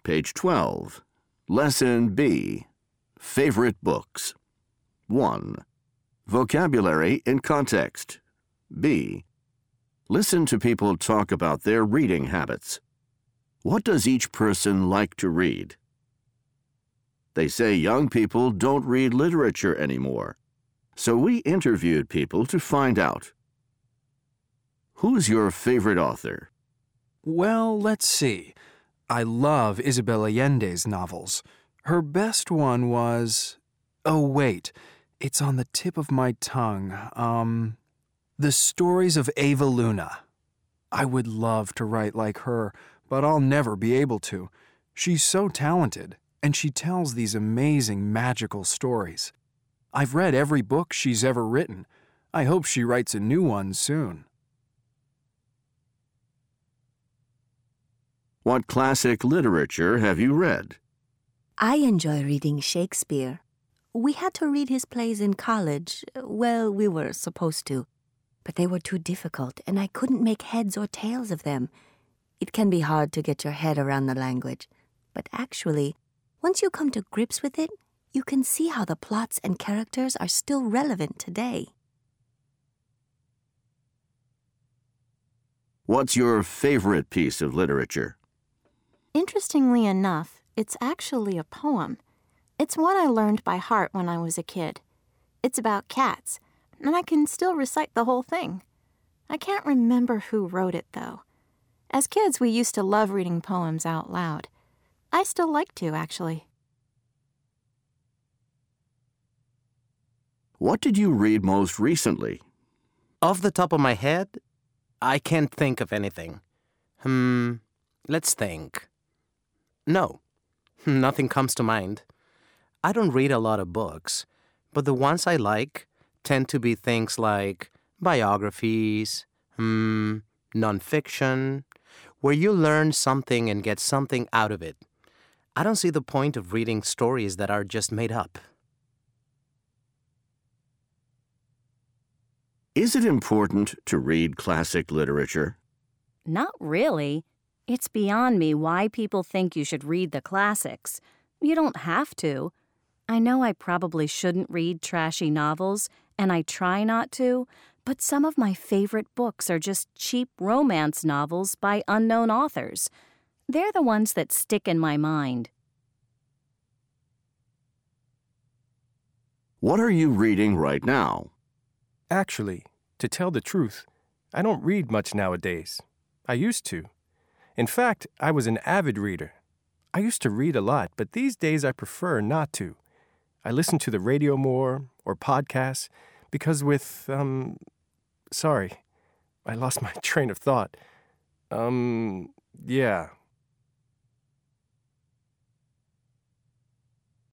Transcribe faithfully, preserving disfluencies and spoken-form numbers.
Page twelve. Lesson B. Favorite books. one. Vocabulary in context. B. Listen to people talk about their reading habits. What does each person like to read? They say young people don't read literature anymore. So we interviewed people to find out. Who's your favorite author? Well, let's see. I love Isabel Allende's novels. Her best one was... Oh, wait. It's on the tip of my tongue. Um, The Stories of Eva Luna. I would love to write like her, but I'll never be able to. She's so talented, and she tells these amazing magical stories. I've read every book she's ever written. I hope she writes a new one soon. What classic literature have you read? I enjoy reading Shakespeare. We had to read his plays in college. Well, we were supposed to. But they were too difficult, and I couldn't make heads or tails of them. It can be hard to get your head around the language. But actually, once you come to grips with it, you can see how the plots and characters are still relevant today. What's your favorite piece of literature? Interestingly enough, it's actually a poem. It's one I learned by heart when I was a kid. It's about cats, and I can still recite the whole thing. I can't remember who wrote it, though. As kids, we used to love reading poems out loud. I still like to, actually. What did you read most recently? Off the top of my head, I can't think of anything. Hmm, let's think. No, nothing comes to mind. I don't read a lot of books, but the ones I like tend to be things like biographies, hmm, nonfiction, where you learn something and get something out of it. I don't see the point of reading stories that are just made up. Is it important to read classic literature? Not really. It's beyond me why people think you should read the classics. You don't have to. I know I probably shouldn't read trashy novels, and I try not to, but some of my favorite books are just cheap romance novels by unknown authors. They're the ones that stick in my mind. What are you reading right now? Actually, to tell the truth, I don't read much nowadays. I used to. In fact, I was an avid reader. I used to read a lot, but these days I prefer not to. I listen to the radio more, or podcasts, because with, um, sorry, I lost my train of thought. Um, yeah,